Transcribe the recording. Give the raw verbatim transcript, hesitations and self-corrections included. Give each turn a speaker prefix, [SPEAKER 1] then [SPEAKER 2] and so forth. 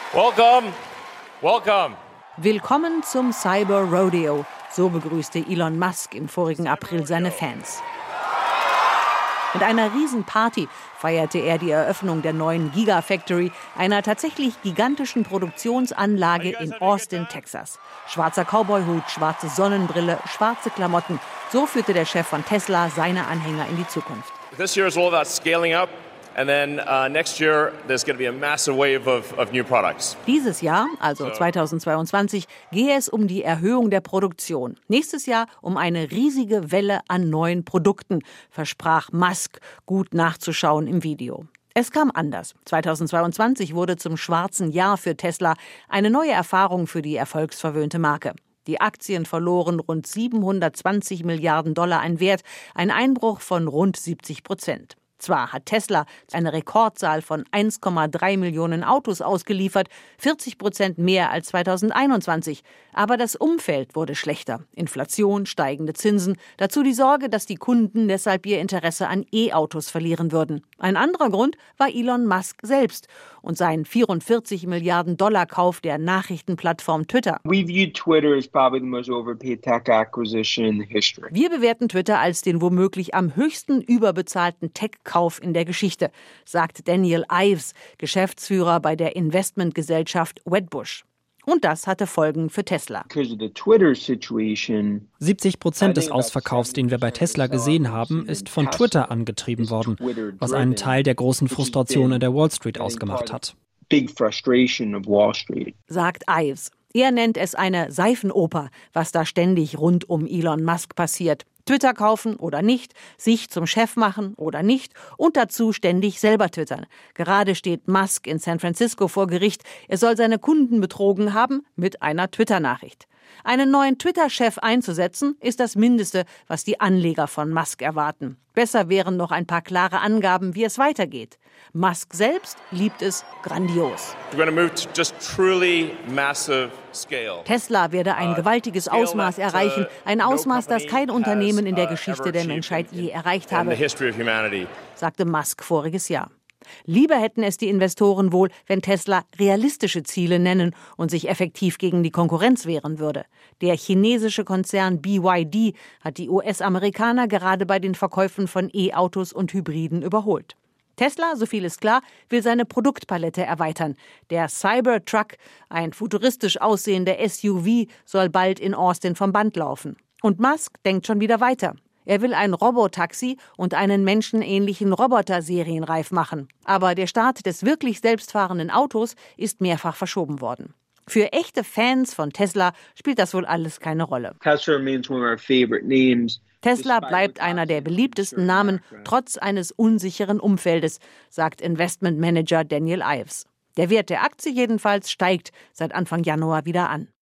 [SPEAKER 1] Welcome, welcome.
[SPEAKER 2] Willkommen zum Cyber Rodeo, so begrüßte Elon Musk im vorigen April seine Fans. Mit einer Riesenparty feierte er die Eröffnung der neuen Gigafactory, einer tatsächlich gigantischen Produktionsanlage in Austin, Texas. Schwarzer Cowboyhut, schwarze Sonnenbrille, schwarze Klamotten. So führte der Chef von Tesla seine Anhänger in die Zukunft.
[SPEAKER 1] This year is all about scaling up. And then uh, next year, there's going to be a massive wave of, of new products.
[SPEAKER 2] Dieses Jahr, also zweitausendzweiundzwanzig, gehe es um die Erhöhung der Produktion. Nächstes Jahr um eine riesige Welle an neuen Produkten, versprach Musk, gut nachzuschauen im Video. Es kam anders. zweitausendzweiundzwanzig wurde zum schwarzen Jahr für Tesla, eine neue Erfahrung für die erfolgsverwöhnte Marke. Die Aktien verloren rund siebenhundertzwanzig Milliarden Dollar an Wert, ein Einbruch von rund siebzig Prozent. Zwar hat Tesla eine Rekordzahl von eins Komma drei Millionen Autos ausgeliefert, vierzig Prozent mehr als zweitausendeinundzwanzig. Aber das Umfeld wurde schlechter. Inflation, steigende Zinsen, dazu die Sorge, dass die Kunden deshalb ihr Interesse an E-Autos verlieren würden. Ein anderer Grund war Elon Musk selbst und sein vierundvierzig Milliarden Dollar Kauf der Nachrichtenplattform Twitter.
[SPEAKER 3] We view Twitter as probably the most overpaid tech acquisition in history.
[SPEAKER 2] Wir bewerten Twitter als den womöglich am höchsten überbezahlten Tech-Kauf in der Geschichte, sagt Daniel Ives, Geschäftsführer bei der Investmentgesellschaft Wedbush. Und das hatte Folgen für Tesla.
[SPEAKER 4] siebzig Prozent des Ausverkaufs, den wir bei Tesla gesehen haben, ist von Twitter angetrieben worden, was einen Teil der großen Frustration in der Wall Street ausgemacht hat.
[SPEAKER 2] Sagt Ives. Er nennt es eine Seifenoper, was da ständig rund um Elon Musk passiert. Twitter kaufen oder nicht, sich zum Chef machen oder nicht und dazu ständig selber twittern. Gerade steht Musk in San Francisco vor Gericht. Er soll seine Kunden betrogen haben mit einer Twitter-Nachricht. Einen neuen Twitter-Chef einzusetzen, ist das Mindeste, was die Anleger von Musk erwarten. Besser wären noch ein paar klare Angaben, wie es weitergeht. Musk selbst liebt es grandios. Tesla werde ein gewaltiges Ausmaß erreichen, ein Ausmaß, das kein Unternehmen in der Geschichte der Menschheit je erreicht habe, sagte Musk voriges Jahr. Lieber hätten es die Investoren wohl, wenn Tesla realistische Ziele nennen und sich effektiv gegen die Konkurrenz wehren würde. Der chinesische Konzern B Y D hat die U S-Amerikaner gerade bei den Verkäufen von E-Autos und Hybriden überholt. Tesla, so viel ist klar, will seine Produktpalette erweitern. Der Cybertruck, ein futuristisch aussehender S U V, soll bald in Austin vom Band laufen. Und Musk denkt schon wieder weiter. Er will ein Robotaxi und einen menschenähnlichen Roboter serienreif machen. Aber der Start des wirklich selbstfahrenden Autos ist mehrfach verschoben worden. Für echte Fans von Tesla spielt das wohl alles keine Rolle. Tesla bleibt einer der beliebtesten Namen, trotz eines unsicheren Umfeldes, sagt Investmentmanager Daniel Ives. Der Wert der Aktie jedenfalls steigt seit Anfang Januar wieder an.